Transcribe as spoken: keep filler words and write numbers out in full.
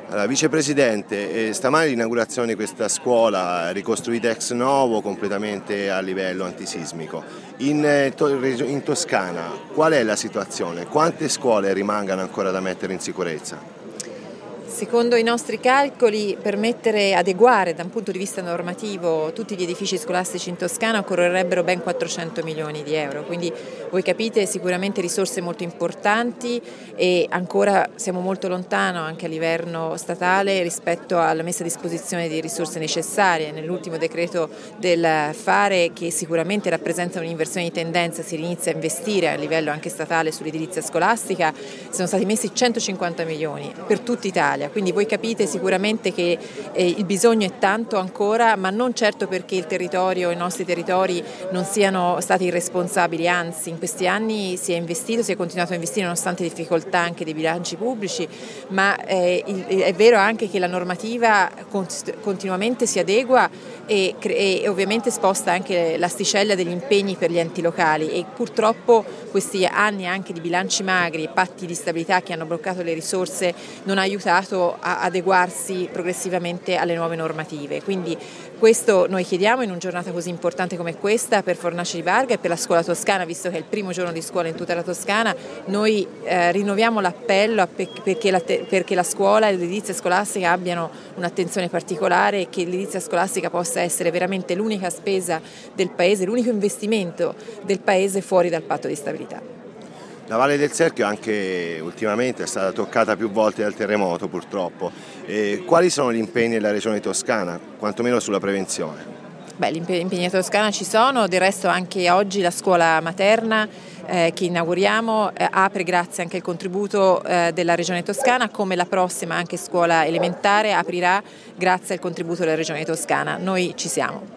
Allora, Vicepresidente, eh, stamane l'inaugurazione di questa scuola ricostruita ex novo completamente a livello antisismico. In, eh, to- in Toscana qual è la situazione? Quante scuole rimangono ancora da mettere in sicurezza? Secondo i nostri calcoli, per mettere, adeguare da un punto di vista normativo tutti gli edifici scolastici in Toscana occorrerebbero ben quattrocento milioni di euro, quindi voi capite sicuramente risorse molto importanti e ancora siamo molto lontano anche a livello statale rispetto alla messa a disposizione di risorse necessarie. Nell'ultimo decreto del fare, che sicuramente rappresenta un'inversione di tendenza, si inizia a investire a livello anche statale sull'edilizia scolastica, sono stati messi centocinquanta milioni per tutta Italia. Quindi voi capite sicuramente che eh, il bisogno è tanto ancora, ma non certo perché il territorio, i nostri territori non siano stati irresponsabili, anzi in questi anni si è investito, si è continuato a investire nonostante difficoltà anche dei bilanci pubblici, ma eh, il, è vero anche che la normativa continuamente si adegua e, e ovviamente sposta anche l'asticella degli impegni per gli enti locali e purtroppo questi anni anche di bilanci magri e patti di stabilità che hanno bloccato le risorse non ha aiutato a adeguarsi progressivamente alle nuove normative. Quindi questo noi chiediamo in una giornata così importante come questa per Fornace di Barga e per la scuola toscana, visto che è il primo giorno di scuola in tutta la Toscana. Noi eh, rinnoviamo l'appello perché la, perché la scuola e l'edilizia scolastica abbiano un'attenzione particolare e che l'edilizia scolastica possa essere veramente l'unica spesa del Paese, l'unico investimento del Paese fuori dal patto di stabilità. La Valle del Serchio anche ultimamente è stata toccata più volte dal terremoto purtroppo. E quali sono gli impegni della Regione Toscana, quantomeno sulla prevenzione? Beh, gli impegni in Toscana ci sono, del resto anche oggi la scuola materna eh, che inauguriamo eh, apre grazie anche al contributo eh, della Regione Toscana, come la prossima anche scuola elementare aprirà grazie al contributo della Regione Toscana. Noi ci siamo.